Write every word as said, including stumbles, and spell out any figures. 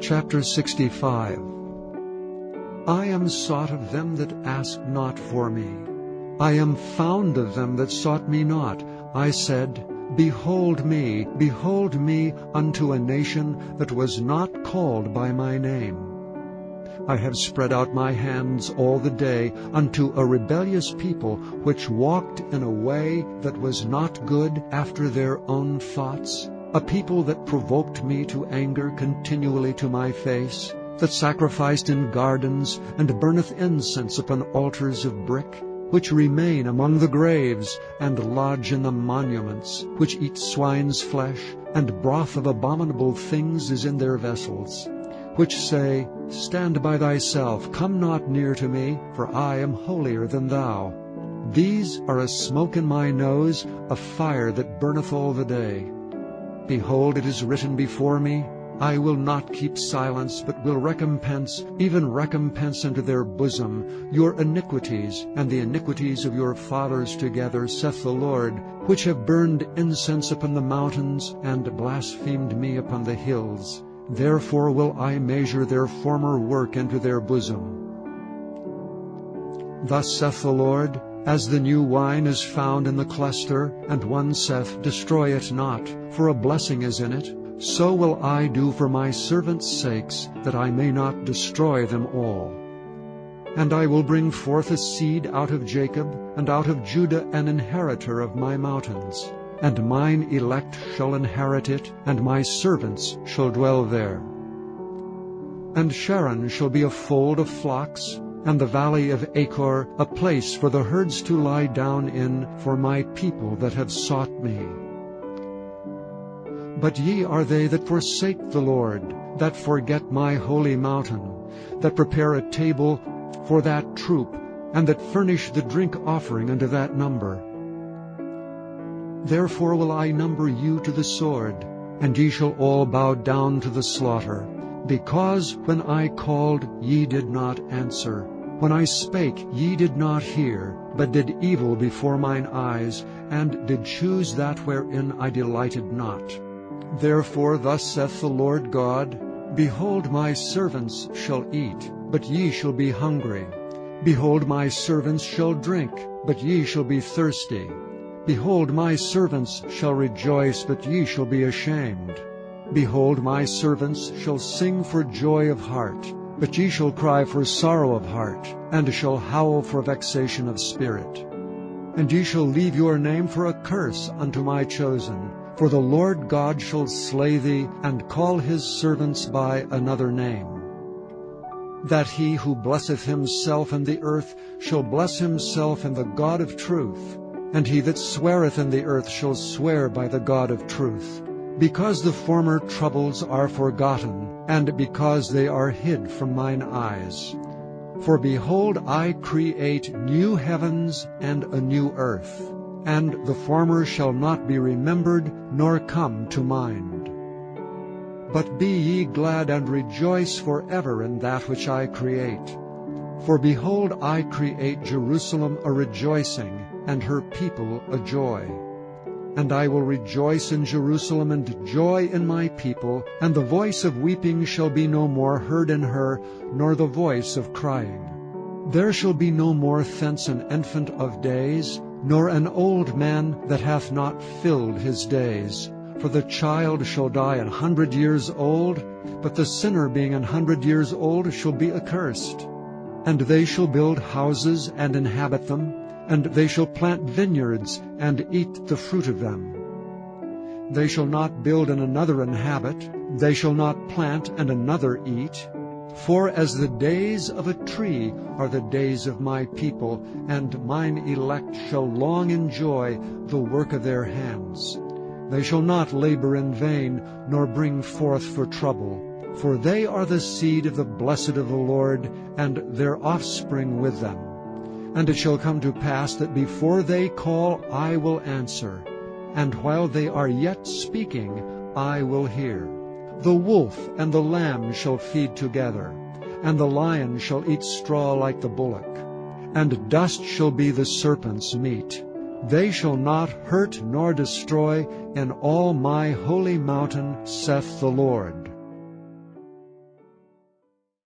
Chapter sixty-five. I am sought of them that asked not for me. I am found of them that sought me not. I said, Behold me, behold me unto a nation that was not called by my name. I have spread out my hands all the day unto a rebellious people, which walked in a way that was not good after their own thoughts, a people that provoked me to anger continually to my face, that sacrificed in gardens, and burneth incense upon altars of brick, which remain among the graves, and lodge in the monuments, which eat swine's flesh, and broth of abominable things is in their vessels, which say, Stand by thyself, come not near to me, for I am holier than thou. These are a smoke in my nose, a fire that burneth all the day. Behold, it is written before me, I will not keep silence, but will recompense, even recompense unto their bosom, your iniquities, and the iniquities of your fathers together, saith the Lord, which have burned incense upon the mountains, and blasphemed me upon the hills. Therefore will I measure their former work into their bosom. Thus saith the Lord, As the new wine is found in the cluster, and one saith, Destroy it not, for a blessing is in it, so will I do for my servants' sakes, that I may not destroy them all. And I will bring forth a seed out of Jacob, and out of Judah an inheritor of my mountains. And mine elect shall inherit it, and my servants shall dwell there. And Sharon shall be a fold of flocks, and the valley of Achor a place for the herds to lie down in for my people that have sought me. But ye are they that forsake the Lord, that forget my holy mountain, that prepare a table for that troop, and that furnish the drink offering unto that number. Therefore will I number you to the sword, and ye shall all bow down to the slaughter, because when I called ye did not answer, when I spake ye did not hear, but did evil before mine eyes, and did choose that wherein I delighted not. Therefore thus saith the Lord God, Behold, my servants shall eat, but ye shall be hungry. Behold, my servants shall drink, but ye shall be thirsty. Behold, my servants shall rejoice, but ye shall be ashamed. Behold, my servants shall sing for joy of heart, but ye shall cry for sorrow of heart, and shall howl for vexation of spirit. And ye shall leave your name for a curse unto my chosen, for the Lord God shall slay thee, and call his servants by another name. That he who blesseth himself in the earth shall bless himself in the God of truth, and he that sweareth in the earth shall swear by the God of truth, because the former troubles are forgotten, and because they are hid from mine eyes. For behold, I create new heavens and a new earth, and the former shall not be remembered, nor come to mind. But be ye glad and rejoice forever in that which I create. For behold, I create Jerusalem a rejoicing, and her people a joy. And I will rejoice in Jerusalem, and joy in my people, and the voice of weeping shall be no more heard in her, nor the voice of crying. There shall be no more thence an infant of days, nor an old man that hath not filled his days. For the child shall die an hundred years old, but the sinner being an hundred years old shall be accursed. And they shall build houses and inhabit them, and they shall plant vineyards and eat the fruit of them. They shall not build and another inhabit, they shall not plant and another eat. For as the days of a tree are the days of my people, and mine elect shall long enjoy the work of their hands. They shall not labor in vain, nor bring forth for trouble. For they are the seed of the blessed of the Lord, and their offspring with them. And it shall come to pass that before they call, I will answer, and while they are yet speaking, I will hear. The wolf and the lamb shall feed together, and the lion shall eat straw like the bullock, and dust shall be the serpent's meat. They shall not hurt nor destroy in all my holy mountain, saith the Lord.